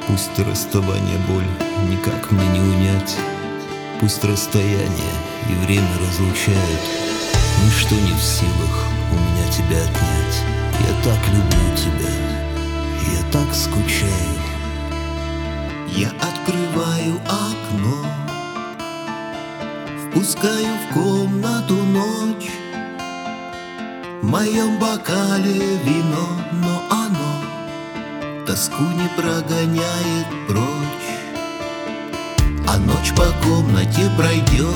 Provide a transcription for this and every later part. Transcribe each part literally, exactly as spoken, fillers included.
Пусть расставание боль никак мне не унять, пусть расстояние и время разлучают, ничто не в силах у меня тебя отнять. Я так люблю тебя, я так скучаю. Я открываю окно, впускаю в комнату ночь. В моем бокале вино, но оно тоску не прогоняет прочь. А ночь по комнате пройдет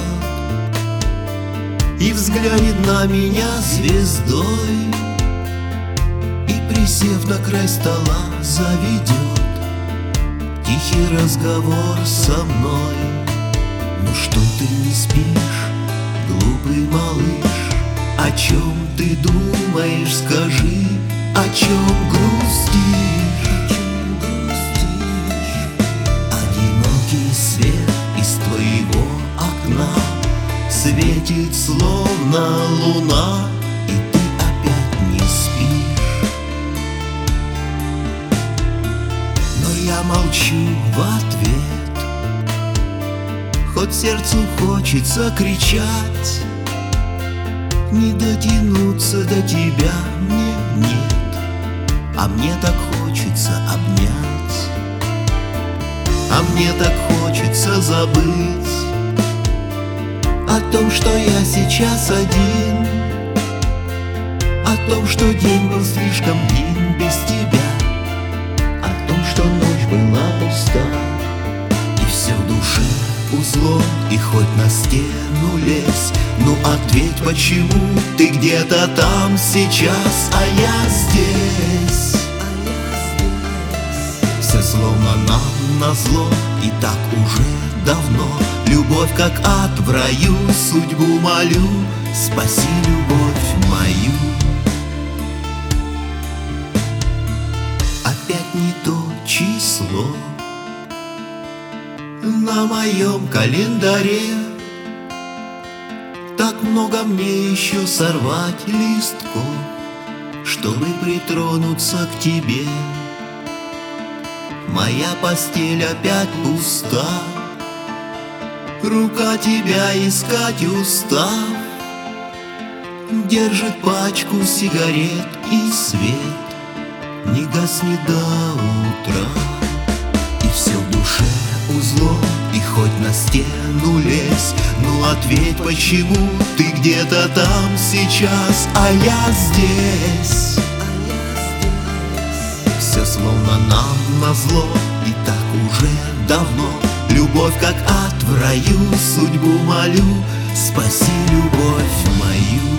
и взглянет на меня звездой, и, присев на край стола, заведет тихий разговор со мной. Ну что ты не спишь, глупый малыш? О чем ты думаешь, скажи, о чем грустишь? Одинокий свет из твоего окна светит, словно луна, и ты опять не спишь. Но я молчу в ответ, хоть сердцу хочется кричать. Не дотянуться до тебя мне нет, а мне так хочется обнять, а мне так хочется забыть о том, что я сейчас один, о том, что день был слишком длинен без тебя, о том, что ночь была пуста, и все в душе узлом, и хоть на стену лезь. Ну ответь, почему ты где-то там сейчас, а я здесь? Все словно нам назло, и так уже давно. Любовь как ад в раю, судьбу молю, спаси любовь мою. Опять не то число на моем календаре. Так много мне еще сорвать листков, чтобы притронуться к тебе. Моя постель опять пуста, рука тебя искать устав, держит пачку сигарет, и свет не гаснет до утра. И все в душе узлом, и хоть на стену лезь. Ну ответь, почему ты где-то там сейчас, а я здесь? Все словно нам назло, и так уже давно. Любовь как ад в раю, судьбу молю, спаси любовь мою.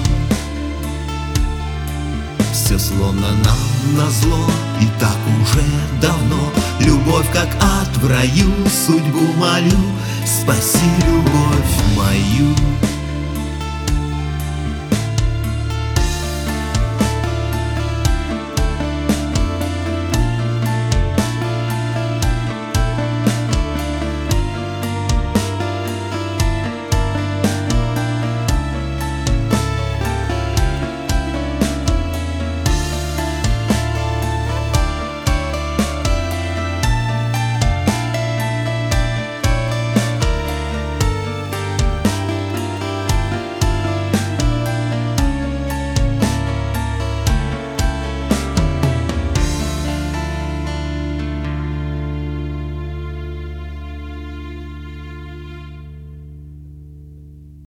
Все словно нам назло, и так уже давно. Любовь как ад в раю, судьбу молю, спаси любовь мою.